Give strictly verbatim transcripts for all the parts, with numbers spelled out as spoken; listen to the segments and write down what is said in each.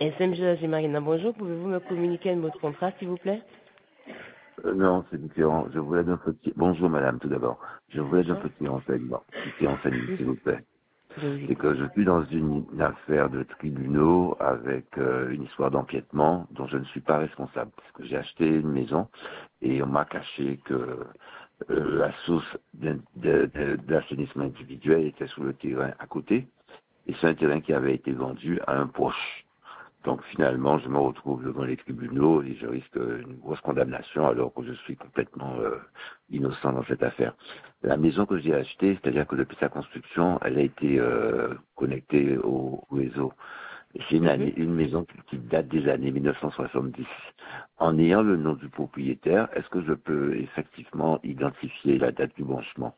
S M G H Marina, bonjour. Pouvez-vous me communiquer votre contrat, s'il vous plaît? Euh, non, c'est différent. Je voulais d'un petit... Bonjour madame, tout d'abord. Je voulais d'un Bonjour. petit renseignement. Petit renseignement, Oui, s'il vous plaît. je vous C'est écoute. que je suis dans une, une affaire de tribunaux avec euh, une histoire d'empiètement dont je ne suis pas responsable. Parce que j'ai acheté une maison et on m'a caché que euh, la source d'in- de- de- d'assainissement individuel était sur le terrain à côté. Et c'est un terrain qui avait été vendu à un proche. Donc finalement, je me retrouve devant les tribunaux et je risque une grosse condamnation alors que je suis complètement euh, innocent dans cette affaire. La maison que j'ai achetée, c'est-à-dire que depuis sa construction, elle a été euh, connectée au réseau. Et c'est une, Mhm. année- une maison qui, qui date des années mille neuf cent soixante-dix. En ayant le nom du propriétaire, est-ce que je peux effectivement identifier la date du branchement?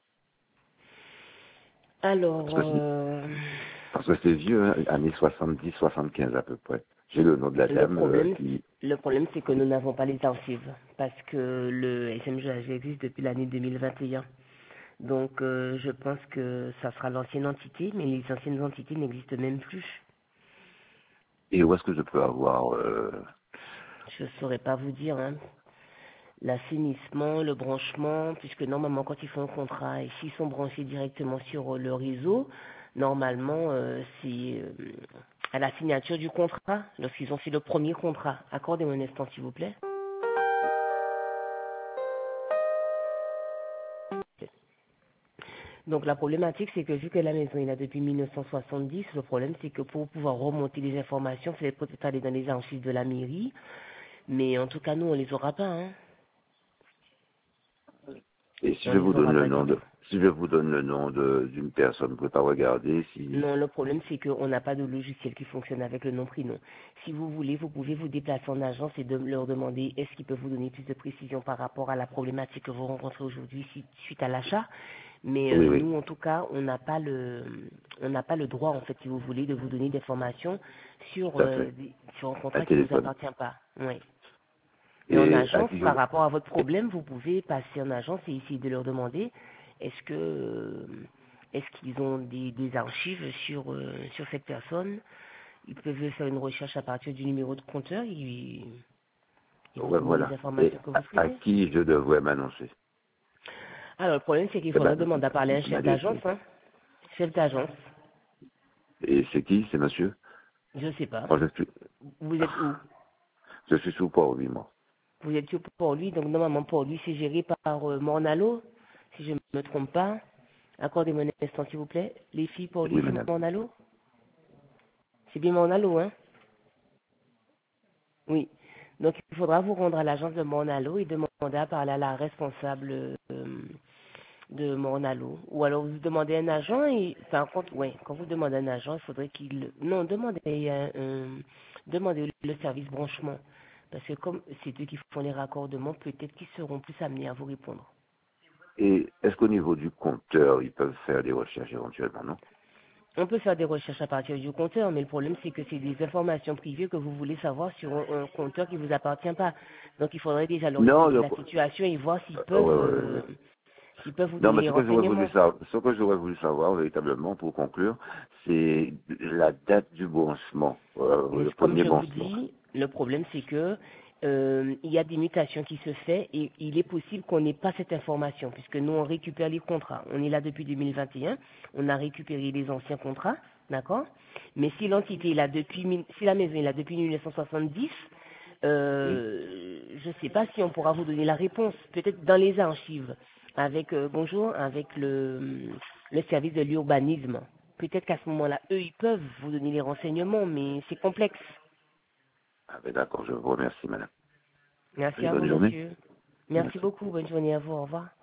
Alors, Parce que c'est euh, parce que c'est vieux, hein, années soixante-dix soixante-quinze à peu près. J'ai le nom de la le dame euh, problème, qui... le problème, c'est que nous n'avons pas les archives parce que le S M G H existe depuis l'année deux mille vingt et un. Donc, euh, je pense que ça sera l'ancienne entité, mais les anciennes entités n'existent même plus. Et où est-ce que je peux avoir... euh, Je ne saurais pas vous dire, hein. L'assainissement, le branchement, puisque normalement quand ils font un contrat et s'ils sont branchés directement sur euh, le réseau, normalement euh, c'est euh, à la signature du contrat, lorsqu'ils ont fait le premier contrat. Accordez-moi un instant s'il vous plaît. Donc la problématique c'est que vu que la maison est là depuis mille neuf cent soixante-dix, le problème c'est que pour pouvoir remonter les informations, il faut peut-être aller dans les archives de la mairie, mais en tout cas nous on les aura pas, hein. Et si On je les vous aura donne le pas du nom tout. de... Si je vous donne le nom de d'une personne, vous ne pouvez pas regarder si... Non, le problème, c'est qu'on n'a pas de logiciel qui fonctionne avec le nom-prénom. Si vous voulez, vous pouvez vous déplacer en agence et de leur demander est-ce qu'ils peuvent vous donner plus de précision par rapport à la problématique que vous rencontrez aujourd'hui si- suite à l'achat. Mais Oui, euh, oui, nous, en tout cas, on n'a pas le, on n'a pas le droit, en fait, si vous voulez, de vous donner des informations sur, tout à euh, fait. des- sur un Un contrat qui ne vous téléphone. appartient pas. Oui. Mais en Et à agence, qui je... par rapport à votre problème, vous pouvez passer en agence et essayer de leur demander est-ce que euh, est-ce qu'ils ont des, des archives sur euh, sur cette personne. Ils peuvent faire une recherche à partir du numéro de compteur. Ils, ils vous Ouais, donneront les voilà. Et informations que à, vous à souhaitez. qui je devrais m'annoncer? Alors le problème c'est qu'il Eh ben, faudrait demander à parler à un chef m'aider, s'il d'agence. vous plaît. Hein. Chef d'agence. Et c'est qui? C'est monsieur? Je sais pas. Moi, je suis... Vous êtes où? Je suis sous port, oui, moi. Vous êtes où pour lui? Donc normalement pour lui c'est géré par euh, Mornalo, si je ne me trompe pas. Accordez-moi un instant, s'il vous plaît. Les filles, pour lui, Oui, c'est madame. Mornalo? C'est bien Mornalo, hein? Oui. Donc, il faudra vous rendre à l'agence de Mornalo et demander à parler à la responsable euh, de Mornalo. Ou alors, vous demandez un agent et, par contre, oui, quand vous demandez un agent, il faudrait qu'il... Non, demandez, un, un- demandez le service branchement. Parce que comme c'est eux qui font les raccordements, peut-être qu'ils seront plus amenés à vous répondre. Et est-ce qu'au niveau du compteur, ils peuvent faire des recherches éventuellement, non? On peut faire des recherches à partir du compteur, mais le problème c'est que c'est des informations privées que vous voulez savoir sur un, un compteur qui vous appartient pas. Donc il faudrait déjà leur Non, expliquer le... la situation et voir s'ils euh, peuvent, ouais, ouais, euh, ouais. s'ils peuvent vous Non, donner mais les ce que j'aurais voulu renseignements. savoir, ce que j'aurais voulu savoir véritablement pour conclure, c'est la date du branchement, euh, Mais le comme premier je vous branchement. dis, le problème c'est que euh, il y a des mutations qui se font et il est possible qu'on n'ait pas cette information puisque nous on récupère les contrats. On est là depuis deux mille vingt et un, on a récupéré les anciens contrats, d'accord? Mais si l'entité est là depuis, mille- si la maison est là depuis mille neuf cent soixante-dix, Oui. euh, je ne sais pas si on pourra vous donner la réponse. Peut-être dans les archives, avec euh, bonjour, avec le, le service de l'urbanisme. Peut-être qu'à ce moment-là, eux, ils peuvent vous donner les renseignements, mais c'est complexe. Ah ben d'accord, je vous remercie, madame. Merci Allez, à vous, bonne journée. monsieur. Merci Merci. beaucoup. Bonne journée à vous. Au revoir.